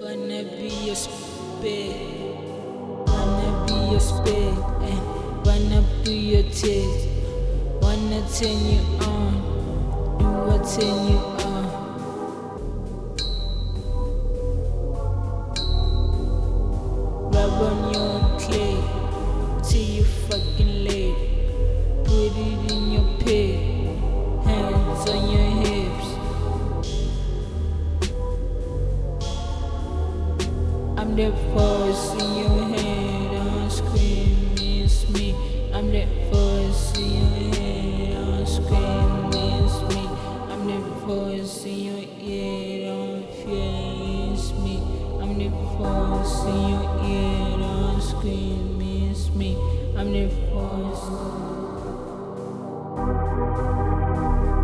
Wanna be your spit, wanna be your spit, wanna be your taste, wanna turn you on, do what turn you on. Rub on your clay till you fucking late. Put it in your pit, hands on your hips. I'm the force in your head, don't scream, it's me. I'm the force in your head, don't scream, it's me. I'm the force in your ear, don't fear, it's me. I'm the force in your ear, don't scream, it's me. I'm the force.